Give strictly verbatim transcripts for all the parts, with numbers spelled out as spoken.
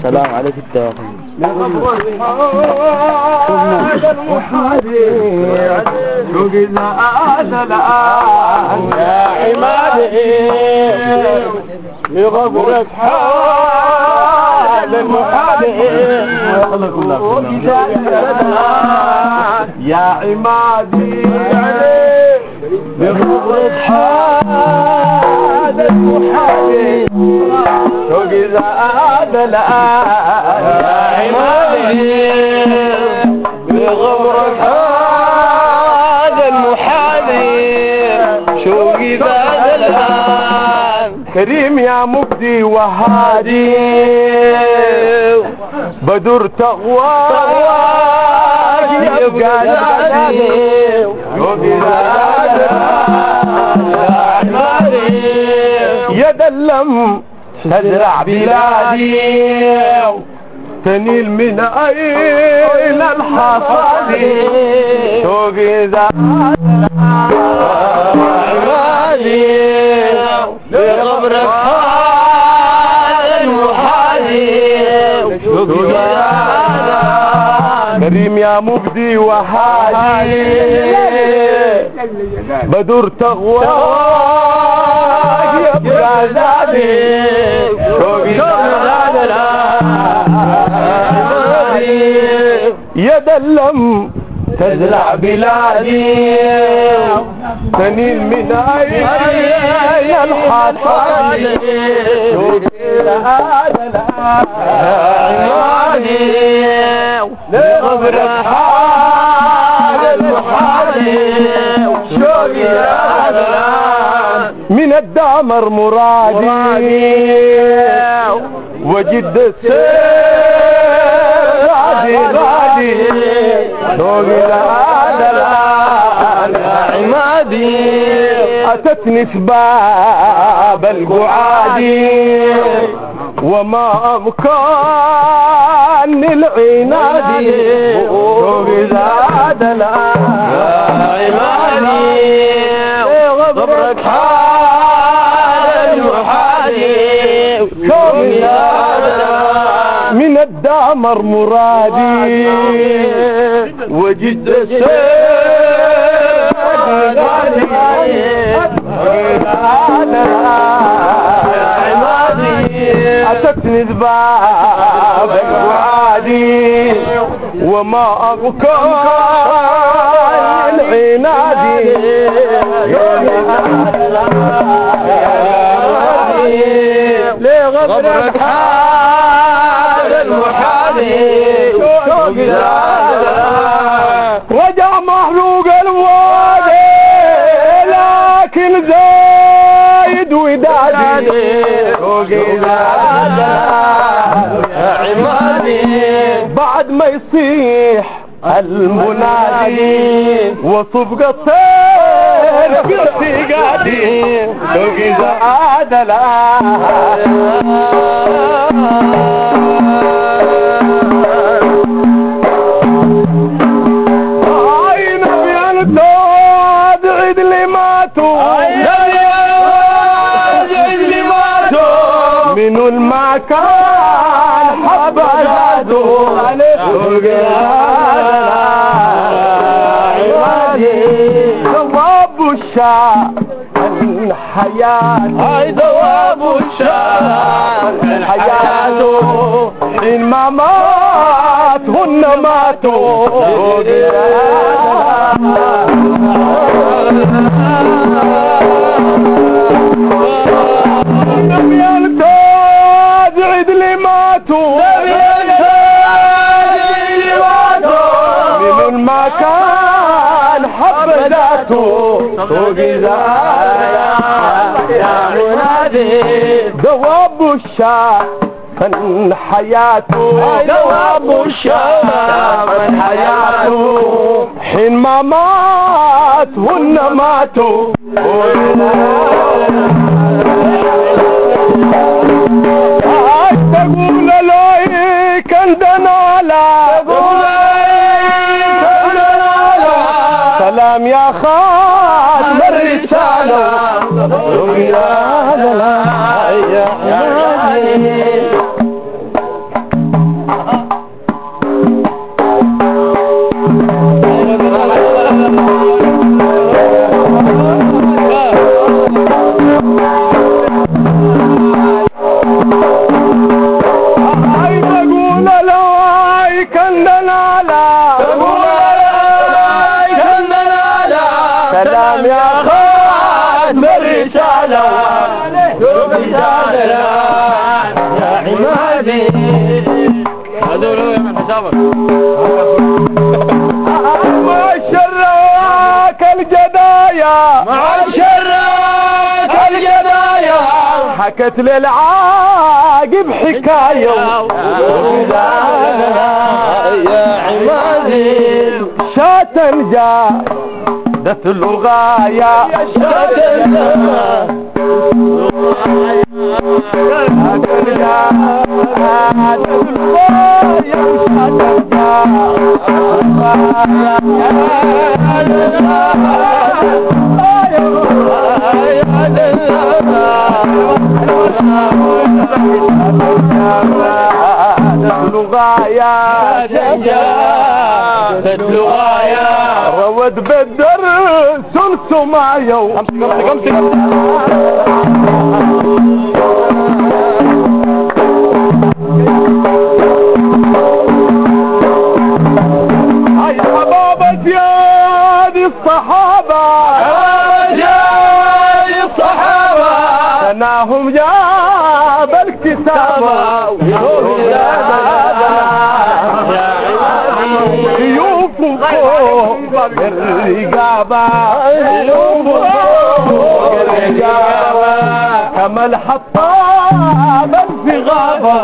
السلام عليك التوفيق. هذا المحادي شوق زاد الآن يا عمادي لغبرك حال المحادي شوق زاد الآن يا عمادي لغبرك حال المحادي شوق زاد الآن يا عمادي بغبرك هذا المحادي شوقي زاد الآن كريم يا مبدي وهادي بدر تغواك يبقى زادي شوقي زاد الآن يا عمادي يدلم تزرع بلادي تنيل من أين الحصادي شوقي ذات عمادي لغبرك حال المحادي شوقي ذات كريم يا مبدي وهادي بدر تغواك يبقى زادي شوقي ذات يدلم تزرع بلادي تنيل من أين الحصادي شوقي هذا العمادي لغبرك حال المحادي شوقي هذا من الدامر مرادي وجد السير غادي غادي شوقي هذا الآن يا عمادي أتتني سباب القعادي وما أمكن العنادي شوقي هذا الآن يا عمادي غبرك حال المحادي شوقي هذا من الدامر مرادي وجد السيد غالي أتتني ذباب الوعادي وما أبكى العنادي لغبرك حال المحادي شوقي رجع محروق الوادي لكن زايد ودادي شوقي يا عمادي بعد ما يصيح المنادي وصفق الطير قصي قادي شوقي زاد الآن عيد اللي ماتوا منو المكان حب زادوا ثواب الشام الحياة هاي ثواب الشام الحياة إن ما مات هن ماتوا نبي التاج عيد اللي ماتوا من المكان حب ذاته فوقي يا منادي دواب الشام من حياته دواب الشام من حياته حين ما مات هن ماتوا تقول لي كان دنالا سلام يا خاتم الرسالة يا مع الشراك الجدايا مع الشراك الجدايا حكت للعاقب حكاية يا عمادي شاة جادت الغاية شاة روت بدر سلسمايا هاي حبابة يا دي الصحابة يا الصحابة سناهم جاب الكتابة يوفقهم بالرقابة يوفقهم بالرقابة كما الحطاب في غابة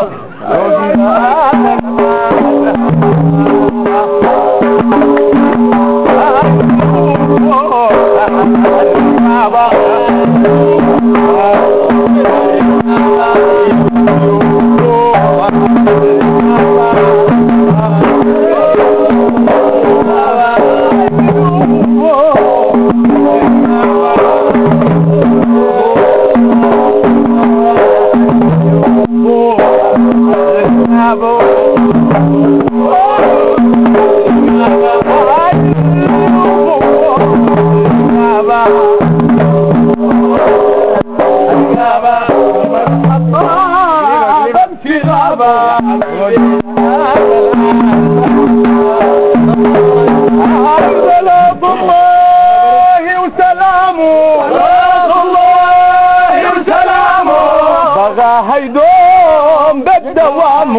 هيدوم بالدوام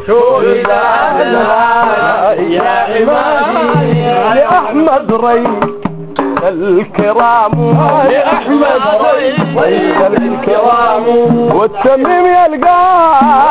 يا عمادي لأحمد ريك الكرام لأحمد ريك الكرام والتميم يلقى